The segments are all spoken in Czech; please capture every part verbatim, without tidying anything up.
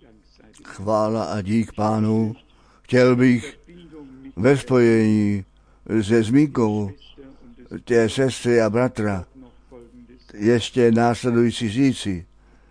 Chvála a dík Pánu. Chtěl bych ve spojení se zmínkou té sestry a bratra ještě následující říci,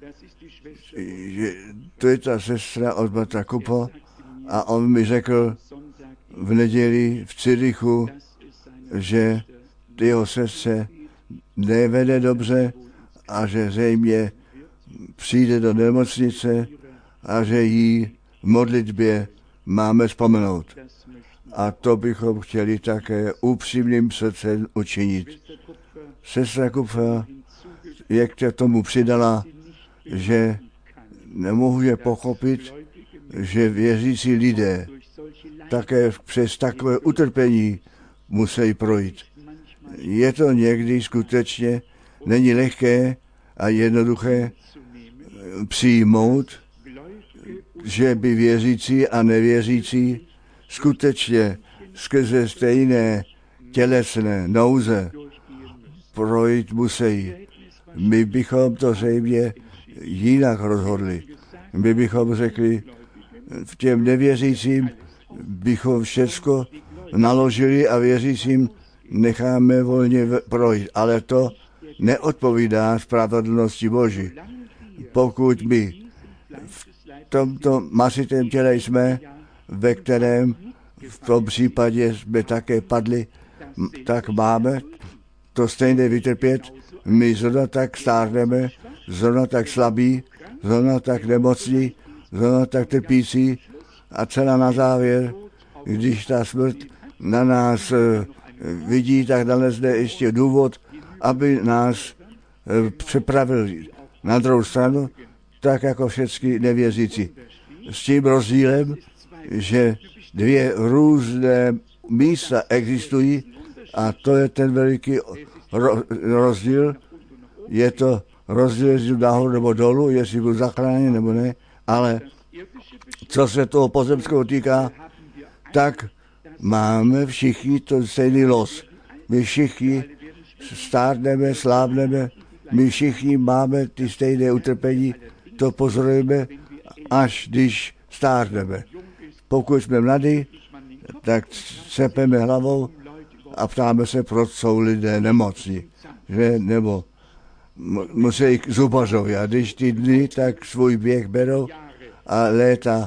že to je ta sestra od bratra Kupo a on mi řekl v neděli v Cyrichu, že jeho sestře nevede dobře a že zřejmě přijde do nemocnice a že jí v modlitbě máme vzpomenout. A to bychom chtěli také upřímným srdcem učinit. Sestra Kupfer je k tomu přidala, že nemůže pochopit, že věřící lidé také přes takové utrpení musí projít. Je to někdy skutečně, není lehké a jednoduché přijmout, že by věřící a nevěřící skutečně skrze stejné tělesné nouze projít musí. My bychom to zřejmě jinak rozhodli. My bychom řekli, v těm nevěřícím bychom všecko naložili a věřícím necháme volně projít. Ale to neodpovídá spravedlnosti Boží. Pokud my v tomto masitém těle jsme, ve kterém v tom případě jsme také padli, tak máme to stejné vytrpět. My zrovna tak stárneme, zrovna tak slabí, zrovna tak nemocní, zrovna tak trpící a celá na závěr, když ta smrt na nás vidí, tak nalezne ještě důvod, aby nás přepravil na druhou stranu, tak jako všechny nevěřící. S tím rozdílem, že dvě různé místa existují a to je ten veliký rozdíl. Je to rozdíl, jestli nahoru nebo dolů, jestli budu zachráněn nebo ne, ale co se toho pozemského týká, tak máme všichni to stejný los. My všichni stárneme, slábneme, my všichni máme ty stejné utrpení, to pozorujeme, až když stárneme. Pokud jsme mladí, tak cepeme hlavou a ptáme se, proč jsou lidé nemocní, že? Nebo musí k zubařovi. A když ty dny, tak svůj běh berou a léta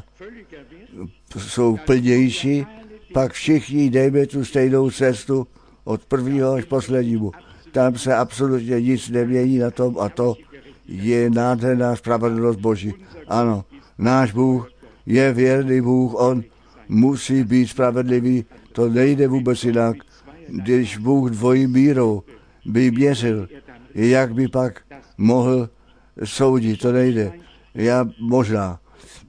jsou plnější, pak všichni jdeme tu stejnou cestu od prvního až poslednímu. Tam se absolutně nic nemění na tom a to je nádherná spravedlnost Boží. Ano, náš Bůh je věrný Bůh, on musí být spravedlivý, to nejde vůbec jinak. Když Bůh dvojí mírou by měřil, jak by pak mohl soudit, to nejde. Já možná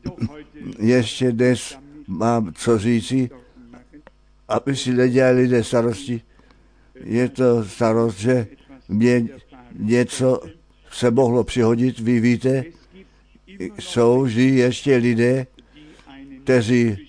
ještě dnes mám co říci, aby si nedělali lidé starosti. Je to starost, že mě něco se mohlo přihodit, vy víte, jsou vždy ještě lidé, kteří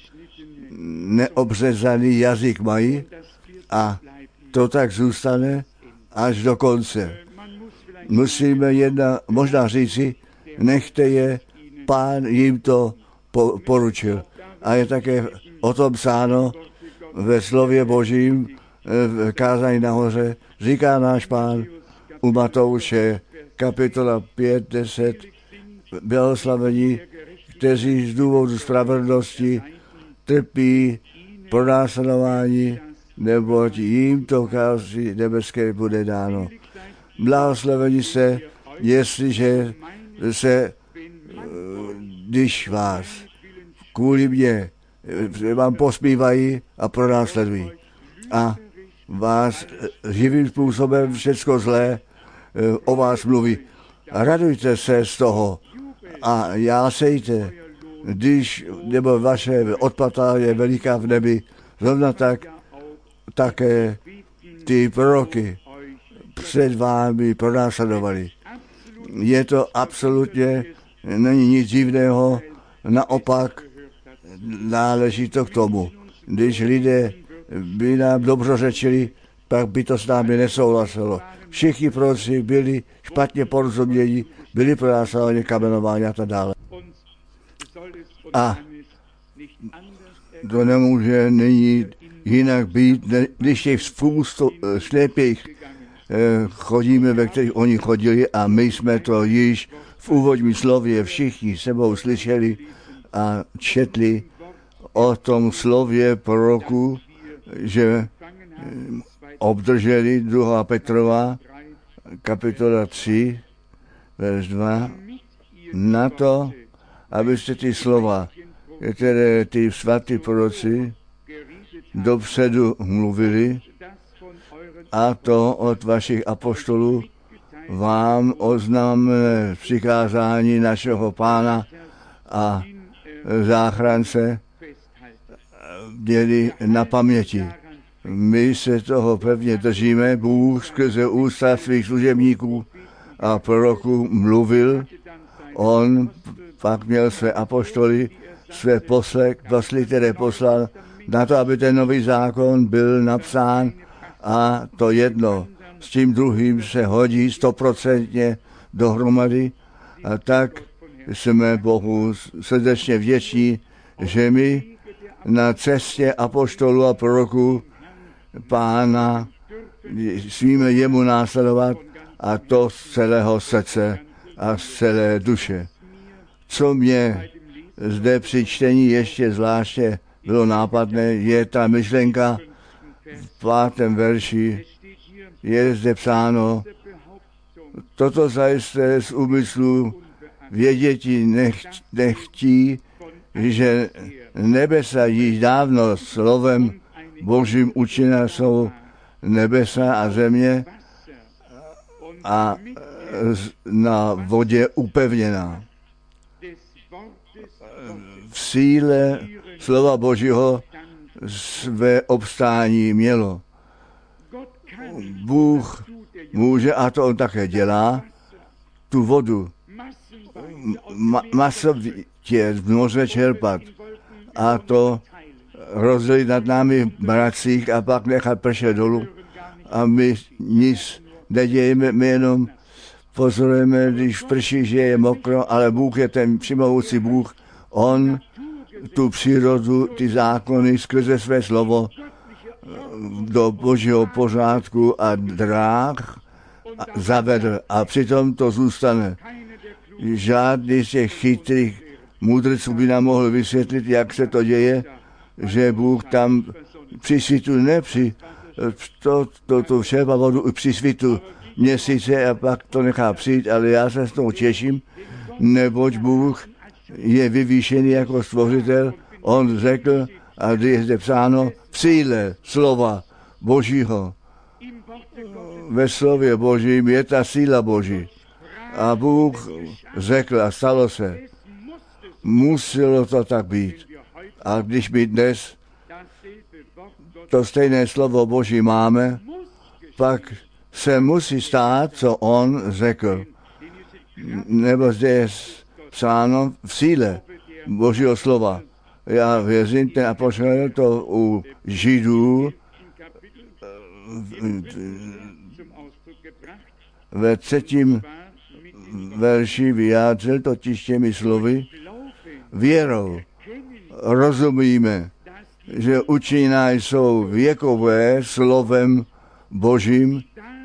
neobřezaný jazyk mají a to tak zůstane až do konce. Musíme jedna, možná říci, nechte je, Pán jim to po, poručil. A je také o tom psáno ve slově Božím, v kázání nahoře, říká náš Pán u Matouše, kapitola pět, deset, blahoslavení, kteří z důvodu spravedlnosti trpí pronásledování, neboť jim to království nebeské bude dáno. Blahoslavení se, jestliže se, když vás kvůli mě vám pospívají a pronásledují a vás živým způsobem všecko zlé o vás mluví. Radujte se z toho a jásejte, když nebo vaše odplata je veliká v nebi, zrovna tak také ty proroky před vámi pronásledovali. Je to absolutně, není nic divného, naopak náleží to k tomu. Když lidé by nám dobrořečili, pak by to s námi nesouhlasilo. Všichni proroci byli špatně porozumění, byli pronásledováni, kamenováni a tak dále. A to nemůže nyní jinak být, když těch spoustu slepých chodíme, ve kterých oni chodili a my jsme to již v úvodním slově všichni sebou slyšeli a četli o tom slově proroku, že obdrželi druhá Petrova, kapitola tři, verš dva, na to, abyste ty slova, které ty svatí proroci dopředu mluvili, a to od vašich apoštolů vám oznámíme přikázání našeho Pána a záchrance měli na paměti. My se toho pevně držíme. Bůh skrze ústa svých služebníků a proroků mluvil. On pak měl své apoštoly, své posly, posly, které poslal na to, aby ten nový zákon byl napsán, a to jedno s tím druhým se hodí stoprocentně dohromady, a tak jsme Bohu srdečně vděční, že my na cestě apoštolů a proroků Pána smíme jemu následovat, a to z celého srdce a z celé duše. Co mě zde při čtení ještě zvláště bylo nápadné, je ta myšlenka v pátém verši, je zde psáno, toto zajisté z úmyslu věděti nech, nechtí, že nebesa již dávno slovem Božím učiněna jsou nebesa a země a na vodě upevněná. V síle slova Božího své obstání mělo. Bůh může, a to on také dělá, tu vodu ma- masovitě v moře čerpat a to rozdělit nad námi v bracích a pak nechat pršet dolů. A my nic nedějeme, my jenom pozorujeme, když prší, že je mokro, ale Bůh je ten všemohoucí Bůh. On tu přírodu, ty zákony skrze své slovo do Božího pořádku a dráh zavedl. A přitom to zůstane. Žádný z těch chytrých mudrců by nám mohl vysvětlit, jak se to děje, že Bůh tam při svitu, ne při to, to, to čerpá vodu při svitu měsíce a pak to nechá přijít, ale já se s toho těším, neboť Bůh je vyvýšený jako stvořitel. On řekl, a když je zde psáno, v síle slova Božího. Ve slově Božím je ta síla Boží. A Bůh řekl a stalo se. Muselo to tak být. A když my dnes to stejné slovo Boží máme, pak se musí stát, co on řekl. Nebo zde je psáno v síle Božího slova. Já věřím, ten apoštol to u Židů ve třetím verši vyjádřil totiž těmi slovy: věrou rozumíme, že učiněná jsou věkové slovem Božím,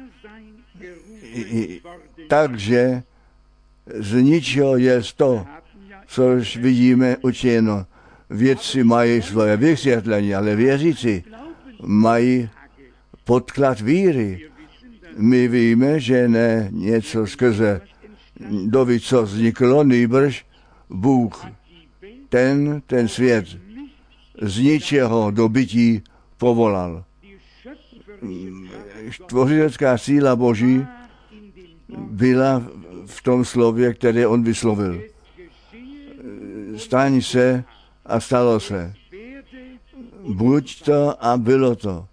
takže z ničeho je to, což vidíme učiněno. Vědci mají svoje vysvětlení, ale věřící mají podklad víry. My víme, že ne něco skrze doby, co vzniklo, nýbrž Bůh, ten, ten svět z ničeho do bytí povolal. Tvořitelská síla Boží byla v tom slově, které on vyslovil. Staň se a stalo se. Buď to a bylo to.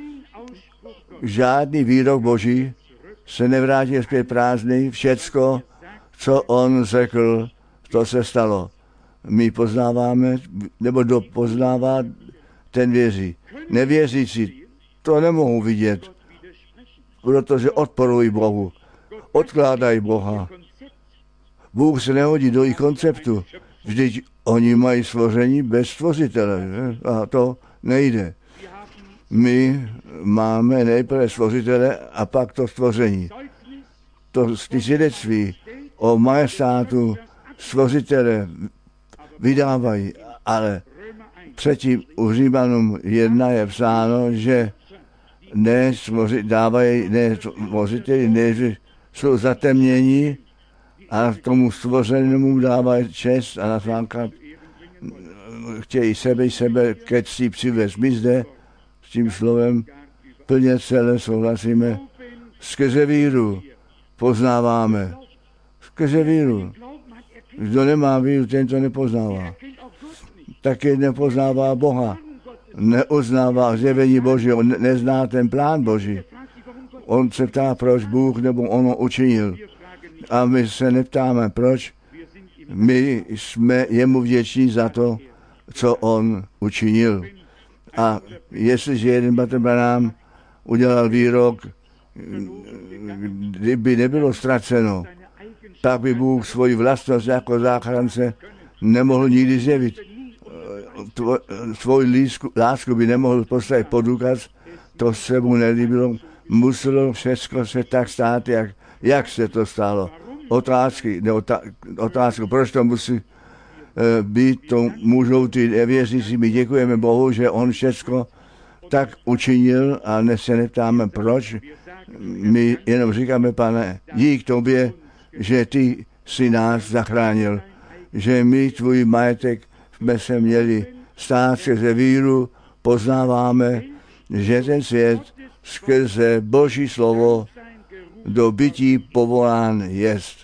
Žádný výrok Boží se nevrátí zpět prázdný. Všecko, co on řekl, to se stalo. My poznáváme, nebo kdo poznává, ten věří. Nevěřící to nemohou vidět, protože odporují Bohu, odkládají Boha. Bůh se nehodí do jejich konceptu. Vždyť oni mají stvoření bez stvořitele, že? A to nejde. My máme nejprve stvořitele a pak to stvoření. To ty svědectví o majestátu stvořitele vydávají, ale předtím u Římanům jedna je psáno, že ne stvoři, dávají, ne stvořiteli, ne, že jsou zatemnění a tomu stvořenému dávají čest a nazvánka chtějí sebe sebe ke cti přivést. My zde s tím slovem plně celé souhlasíme. Skrze víru poznáváme. Skrze víru. Kdo nemá víru, ten to nepoznává. Taky nepoznává Boha. Neuznává zjevení Božího, nezná ten plán Boží. On se ptá, proč Bůh nebo ono učinil. A my se neptáme, proč. My jsme jemu vděční za to, co on učinil. A jestliže jeden bratr Branham udělal výrok, kdyby nebylo ztraceno, tak by Bůh svoji vlastnost jako záchrance nemohl nikdy zjevit. Tvo, svoji lásku, lásku by nemohl postavit pod důkaz, to se mu nelíbilo. Muselo všechno se tak stát, jak, jak se to stalo. Otázky, ne, otázku, proč to musí uh, být, to můžou ty nevěřící. My děkujeme Bohu, že on všechno tak učinil a ne se neptáme proč. My jenom říkáme, Pane, dík tobě, že ty jsi nás zachránil, že my tvůj majetek jsme se měli stát skrze víru, poznáváme, že ten svět skrze Boží slovo do bytí povolán jest.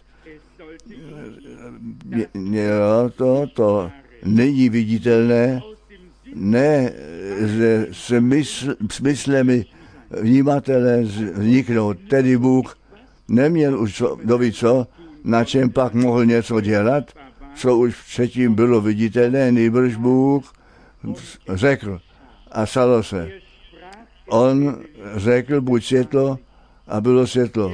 Jo, to, to není viditelné, ne se smysl, smyslemi vnímatele vzniknout. Tedy Bůh neměl už doby co, na čem pak mohl něco dělat, co už předtím bylo viditelné, nýbrž Bůh řekl a stalo se. On řekl, buď světlo, a bylo světlo.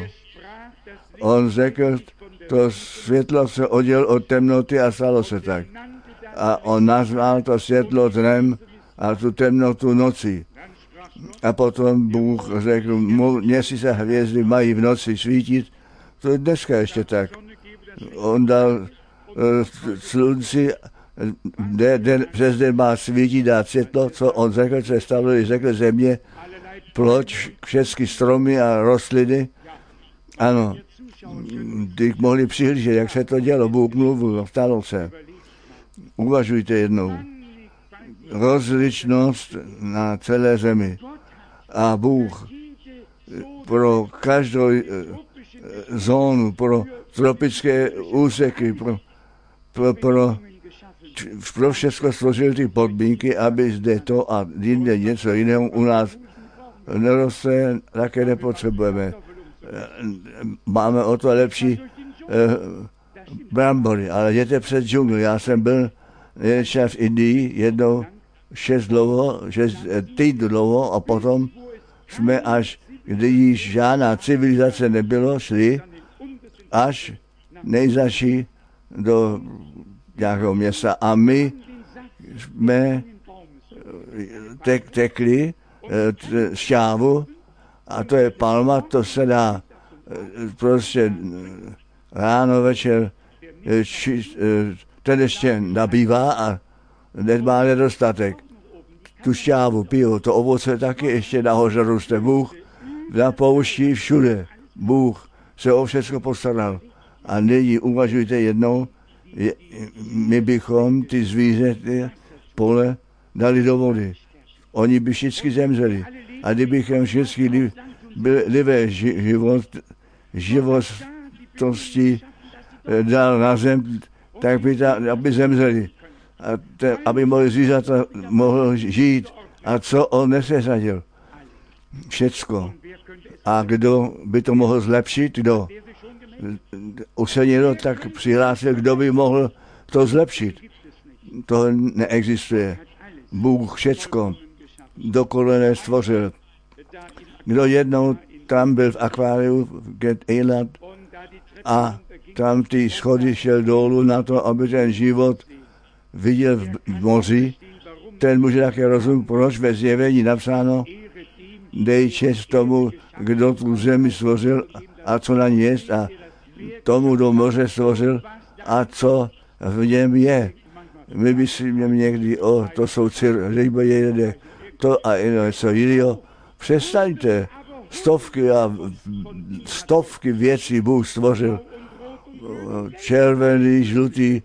On řekl, to světlo se oddělilo od temnoty a stalo se tak. A on nazval to světlo dnem a tu temnotu nocí. A potom Bůh řekl, měsíce hvězdy mají v noci svítit, to je dneska ještě tak. On dal uh, slunci, den, den, přes den má svítit, dát světlo, co on řekl, co je stalo, když řekl země, ploč, všechny stromy a rostliny. Ano, ty mohli přihlížet, jak se to dělo, Bůh mluvil, stalo se. Uvažujte jednou. Rozličnost na celé zemi. A Bůh pro každou zónu, pro tropické úseky, pro, pro, pro, pro všechno stvořil ty podmínky, aby zde to a jinde něco jiného u nás neroste, také nepotřebujeme. Máme o to lepší eh, brambory, ale jděte před džungli. Já jsem byl ještě v Indii jednou šest dlouho, šest týdnů dlouho a potom jsme až, když žádná civilizace nebylo, šli až nejzaší do nějakého města a my jsme tek, tekli t, šťávu a to je palma, to se dá prostě ráno, večer či, ten ještě nabývá a nemá nedostatek. Tu šťávu pijou, to ovoce taky ještě nahoře roste. Bůh na poušti všude. Bůh se o všechno postaral. A nyní uvažujte jednou, je, my bychom ty zvířata pole dali do vody. Oni by všichni zemřeli. A kdybychom všichni li, byli livé život, životosti dal na zem, tak by, ta, aby zemřeli. A te, aby mohli zvířata mohl žít. A co on neseřadil? Všecko. A kdo by to mohl zlepšit? Kdo? Už se někdo tak přihlásil, kdo by mohl to zlepšit. To neexistuje. Bůh všecko dokolené stvořil. Kdo jednou tam byl v akváriu v Get Island a tam ty schody šel dolů na to, aby ten život viděl v moři. Ten může také rozumět, proč ve Zjevení napsáno, dej čest tomu, kdo tu zemi stvořil a co na ní jest, a tomu do moře stvořil a co v něm je. My myslíme někdy, o, to jsou ryby, jede, to a něco jiného. Přestaňte, stovky a stovky věcí Bůh stvořil. Červený, žlutý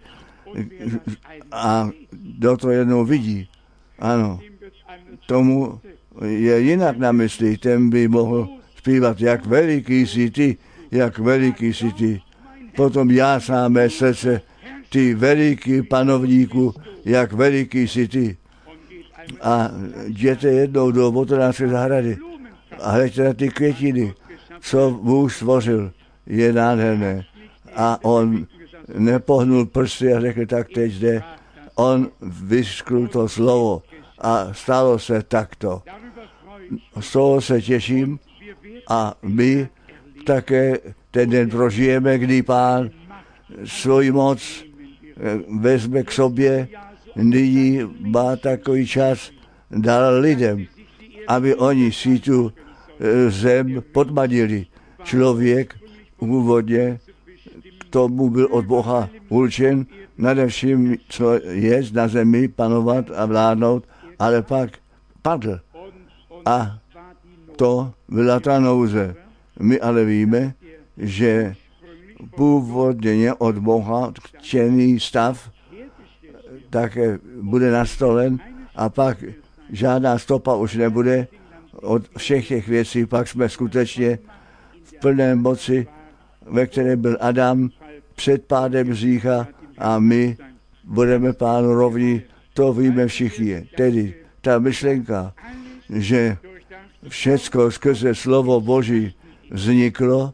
a do toho jednou vidí. Ano, tomu je jinak na mysli, ten by mohl zpívat, jak veliký jsi ty, jak veliký jsi ty. Potom já sám mé srdce, ty veliký panovníku, jak veliký jsi ty. A jděte jednou do Votonářské zahrady a hleďte na ty květiny, co Bůh stvořil, je nádherné. A on nepohnul prsty a řekl, tak teď jde. On vyskl to slovo a stalo se takto. Z toho se těším a my také ten den prožijeme, kdy Pán svoji moc vezme k sobě. Nyní má takový čas, dal lidem, aby oni si tu zem podmanili. Člověk úvodně k tomu byl od Boha určen, nade vším, co je na zemi, panovat a vládnout, ale pak padl. A to byla ta nouze. My ale víme, že původně od Boha chtěný stav také bude nastolen a pak žádná stopa už nebude od všech těch věcí. Pak jsme skutečně v plné moci, ve které byl Adam před pádem hřícha a my budeme Pánu rovni. To víme všichni. Tedy ta myšlenka, že všecko skrze slovo Boží vzniklo,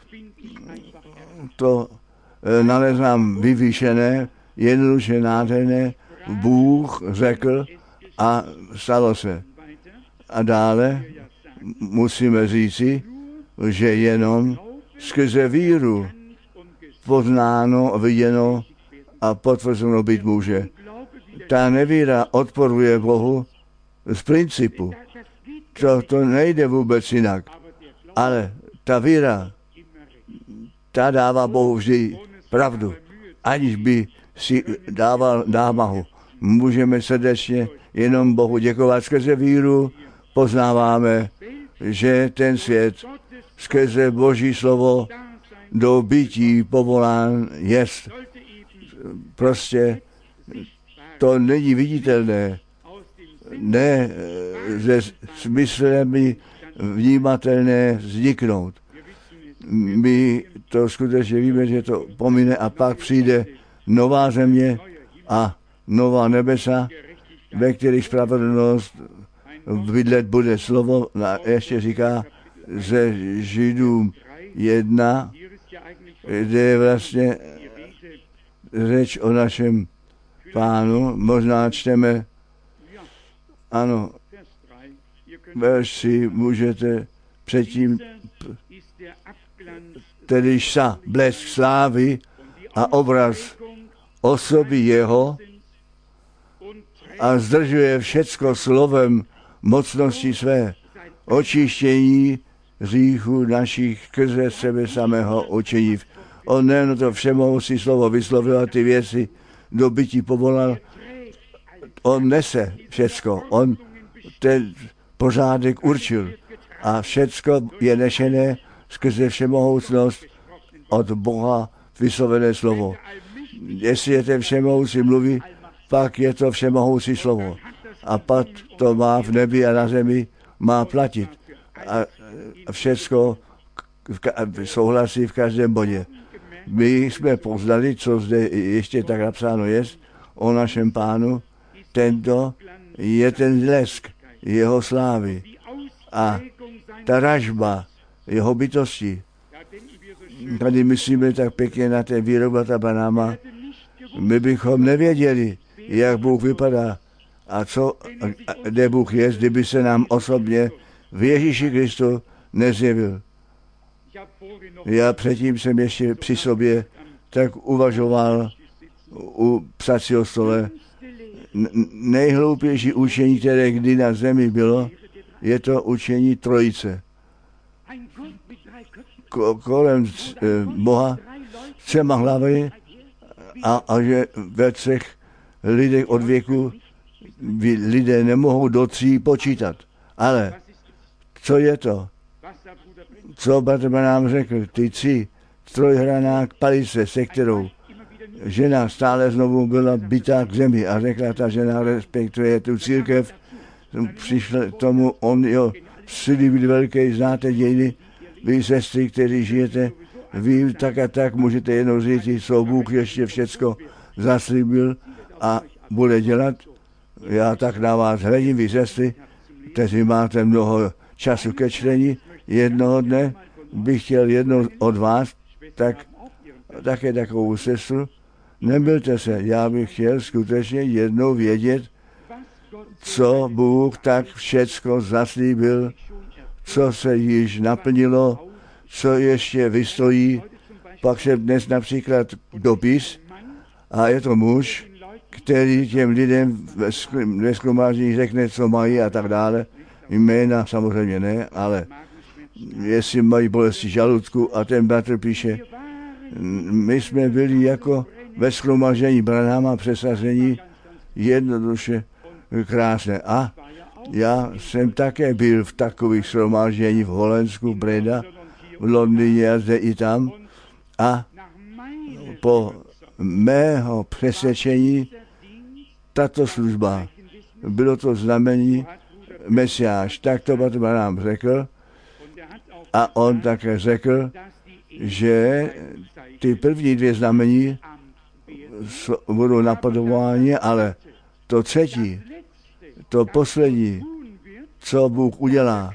to naleznám vyvýšené, jednoduše nádherné. Bůh řekl a stalo se. A dále musíme říci, že jenom skrze víru poznáno, viděno a potvrzeno být může. Ta nevíra odporuje Bohu z principu. To, to nejde vůbec jinak. Ale ta víra, ta dává Bohu vždy pravdu, aniž by si dával námahu. Můžeme srdečně jenom Bohu děkovat. Skrze víru poznáváme, že ten svět skrze Boží slovo do bytí povolán jest. Prostě to není viditelné, ne ze smyslemi vnímatelné vzniknout. My to skutečně víme, že to pomine a pak přijde nová země a nová nebesa, ve kterých spravedlnost bydlet bude. Slovo ještě říká ze Židům jedna, kde je vlastně řeč o našem Pánu. Možná čteme, ano, verši můžete předtím, tedy sa blesk slávy a obraz osoby jeho a zdržuje všecko slovem mocnosti své, očištění hříchu našich skrze sebe samého učení. On nejen to všemohoucí slovo vyslovil a ty věci do bytí povolal. On nese všecko, on ten pořádek určil a všecko je nešené skrze všemohoucnost od Boha vyslovené slovo. Jestli je ten všemohoucí mluví, pak je to všemohoucí slovo. A pak to má v nebi a na zemi, má platit. A všecko souhlasí v každém bodě. My jsme poznali, co zde ještě tak napsáno je, o našem Pánu. Tento je ten lesk jeho slávy a ta ražba jeho bytosti. Tady myslíme tak pěkně na ten výrok bratra Branhama. My bychom nevěděli, jak Bůh vypadá a co, kde Bůh je, kdyby se nám osobně v Ježíši Kristu nezjevil. Já předtím jsem ještě při sobě tak uvažoval u psacího stole. Nejhloupější učení, které kdy na zemi bylo, je to učení trojice. Ko- kolem e, Boha třema hlavy a, a že ve třech lidech od věku lidé nemohou do tří počítat. Ale co je to? Co bratr nám řekl? Ty tři trojhraná palice, se kterou žena stále znovu byla bytá k zemi a řekla, ta žena respektuje tu církev, přišel k tomu, on jo, slíbil velké, znáte dějiny, vy sestry, kteří žijete, vy tak a tak můžete jednou říct, co Bůh ještě všecko zaslíbil a bude dělat. Já tak na vás hledím, vy sestry, kteří máte mnoho času ke čtení, jednoho dne bych chtěl jednou od vás, tak také takovou sestru, nebylte se, já bych chtěl skutečně jednou vědět, co Bůh tak všecko zaslíbil, co se již naplnilo, co ještě vystojí. Pak se dnes například dopis a je to muž, který těm lidem ve shromáždění řekne, co mají a tak dále. Jména samozřejmě ne, ale jestli mají bolesti žaludku a ten bratr píše, my jsme byli jako ve shromáždění Branhama přesazení jednoduše krásné. A já jsem také byl v takových shromáždění v Holandsku, Breda, v Londýně a zde i tam. A po mého přesvědčení tato služba, bylo to znamení Mesiáš, tak to Bratr Branham řekl. A on také řekl, že ty první dvě znamení budou napadovány, ale to třetí, to poslední, co Bůh udělá,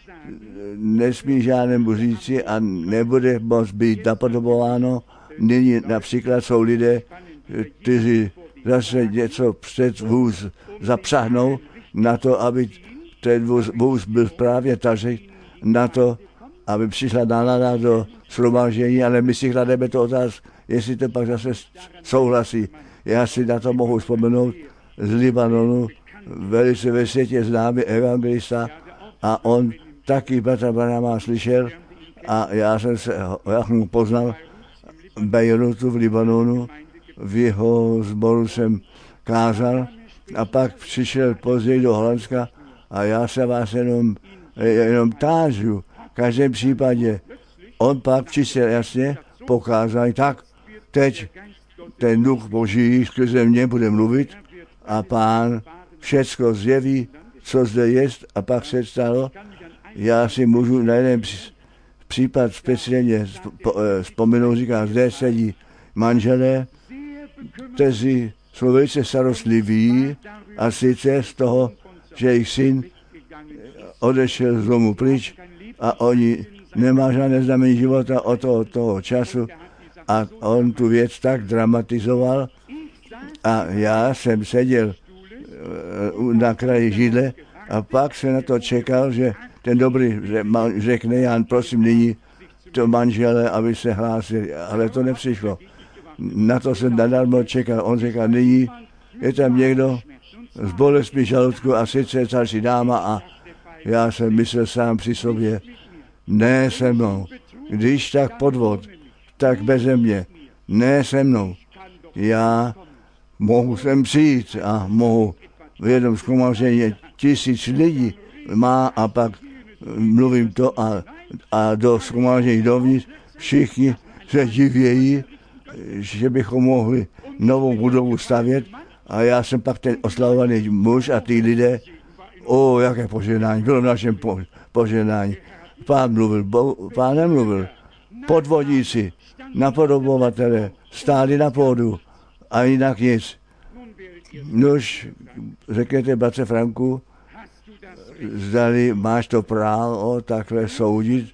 nesmí žádnému říci a nebude moct být napadováno. Nyní například jsou lidé, kteří zase něco před vůz zapřahnou na to, aby ten vůz, vůz byl právě tažek, na to, aby přišla nálada do shromáždění, ale my si klademe to otázku, jestli to pak zase souhlasí. Já si na to mohu vzpomenout z Libanonu, velice ve světě známý evangelista a on taky Bratra Branhama slyšel a já jsem se, já jsem ho poznal v Bejrutu v Libanonu, v jeho sboru jsem kázal a pak přišel později do Holandska a já se vás jenom, jenom tážu. V každém případě on pak čistě jasně pokázal, tak teď ten duch Boží skrze mě bude mluvit a Pán všecko zjeví, co zde je, a pak se stalo. Já si můžu na jeden případ speciálně vzpomenout, říkám, zde sedí manželé, kteří jsou velice starostliví a sice z toho, že jejich syn odešel z domu pryč a oni nemá žádné znamení života od toho, toho času a on tu věc tak dramatizoval a já jsem seděl na kraji židle a pak se na to čekal, že ten dobrý řekne, Jan, prosím nyní to manžele, aby se hlásili, ale to nepřišlo. Na to jsem nadarmo čekal. On říkal, nyní je tam někdo s bolestmi žaludku a sice starší dáma a já jsem myslel sám při sobě, ne se mnou. Když tak podvod, tak beze mě, ne se mnou. Já mohu sem přijít a mohu v jednom shromáždění tisíc lidí má a pak mluvím to a, a do shromáždění dovnitř všichni se divějí, že bychom mohli novou budovu stavět a já jsem pak ten oslavovaný muž a ty lidé, o, jaké požehnání, bylo našem po, požehnání. Pán mluvil, bo, pán nemluvil. Podvodníci, napodobovatele stáli na pódu a jinak nic. Nož, řekněte, bratře Franku, zdali máš to právo takhle soudit.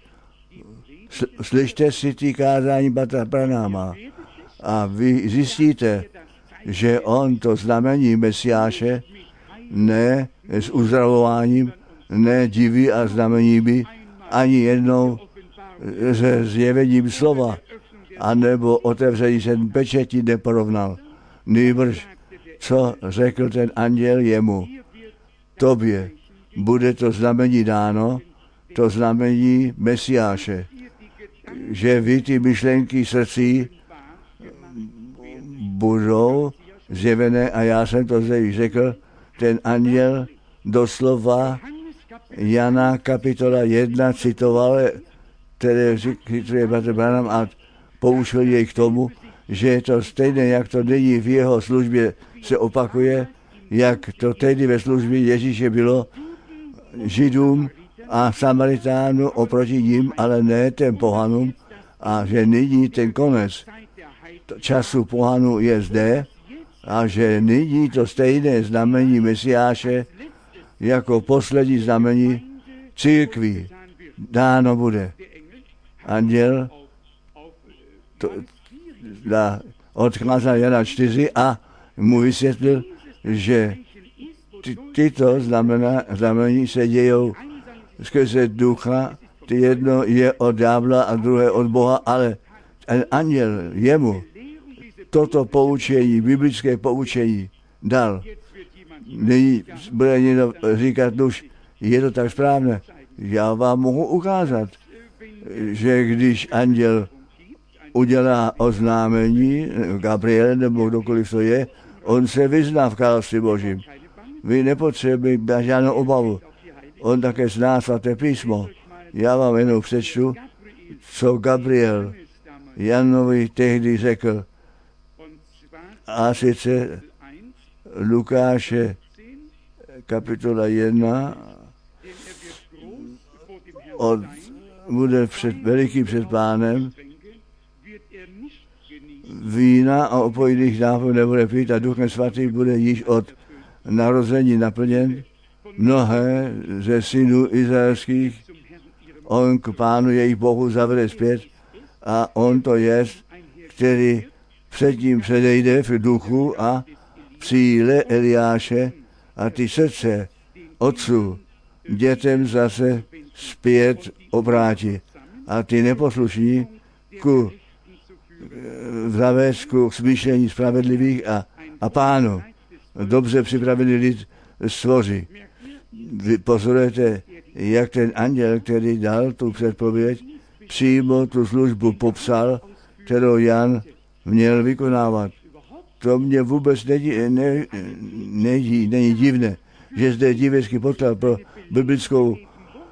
Slyšte si ty kázání bratra Branhama a vy zjistíte, že on to znamení Mesiáše ne s uzdravováním, ne diví a znameními, ani jednou se zjevením slova anebo otevření sedm pečetí neporovnal. Nýbrž, co řekl ten anděl jemu, tobě bude to znamení dáno, to znamení Mesiáše, že vy ty myšlenky srdcí budou zjevené, a já jsem to zde již řekl, ten anděl doslova Jana kapitola jedna citoval, které cituje bratr Branham, a poučil jej k tomu, že je to stejné, jak to nyní v jeho službě se opakuje, jak to tehdy ve službě Ježíše bylo Židům a Samaritánu oproti ním, ale ne těm pohanům, a že nyní ten konec času pohanů je zde a že nyní to stejné znamení Mesiáše jako poslední znamení církví dáno bude. Anděl to, da, odkázal Jana čtyři a mu vysvětlil, že ty, tyto znamená, znamení se dějou skrze ducha, ty jedno je od ďábla a druhé od Boha, ale ten anděl jemu toto poučení, biblické poučení dal. Nyní bude někdo říkat, už je to tak správné. Já vám mohu ukázat, že když anděl udělá oznámení, Gabriel nebo kdokoliv to je, on se vyzná v království Božím. Vy nepotřebujete žádnou obavu. On také zná svaté písmo. Já vám jenom přečtu, co Gabriel Janovi tehdy řekl. A sice Lukáše kapitola jedna od, bude před, veliký před pánem, vína a opojných nápojů nebude pít a Duchem Svatým bude již od narození naplněn. Mnohé ze synů izraelských on k pánu jejich Bohu zavede zpět a on to je, který předtím předejde v duchu a v síle Eliáše a ty srdce otců dětem zase zpět obrátí a ty neposlušní ku zavést ku smýšlení spravedlivých a, a pánu dobře připravený lid stvoří. Vy pozorujete, jak ten anděl, který dal tu předpověď, přímo tu službu popsal, kterou Jan měl vykonávat. To mě vůbec není, ne, není, není divné, že zde je divecký podklad pro biblickou uh,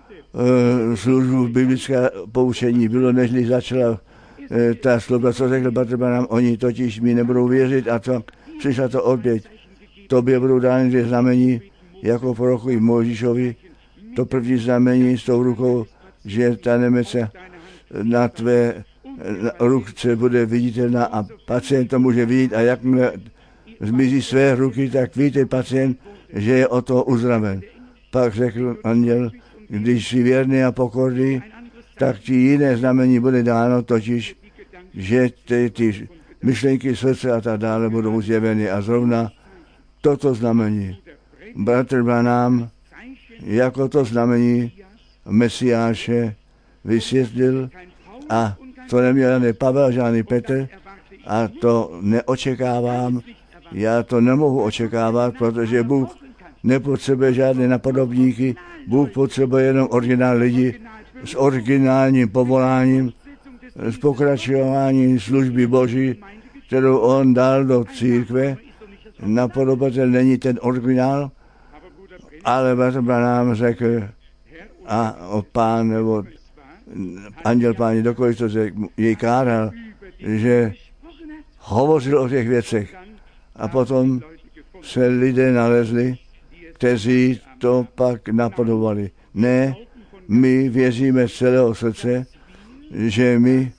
službu, biblické poučení bylo, než začala uh, ta slova, co řekl bratr Branham, oni totiž mi nebudou věřit a co přišla to opět. Tobě budou dány dvě znamení, jako proroku i Mojžíšovi. To první znamení s tou rukou, že ta nemece na tvé ruce bude viditelná a pacient to může vidět a jakmile zmizí své ruky, tak ví ten pacient, že je o to uzdraven. Pak řekl anděl, když jsi věrný a pokorný, tak ti jiné znamení bude dáno, totiž, že ty, ty myšlenky srdce a tak dále budou zjeveny a zrovna toto znamení bratr Branham jako to znamení Mesiáše vysvětlil a to neměl žádný Pavel, žádný Petr a to neočekávám, já to nemohu očekávat, protože Bůh nepotřebuje žádné napodobníky, Bůh potřebuje jenom originál lidi s originálním povoláním, s pokračováním služby Boží, kterou on dal do církve. Napodobatel není ten originál, ale bratr Branham řekl a o pán nebo anděl páni, dokoliv to jej káral, že hovořil o těch věcech a potom se lidé nalezli, kteří to pak napodobali. Ne, my věříme z celého srdce, že my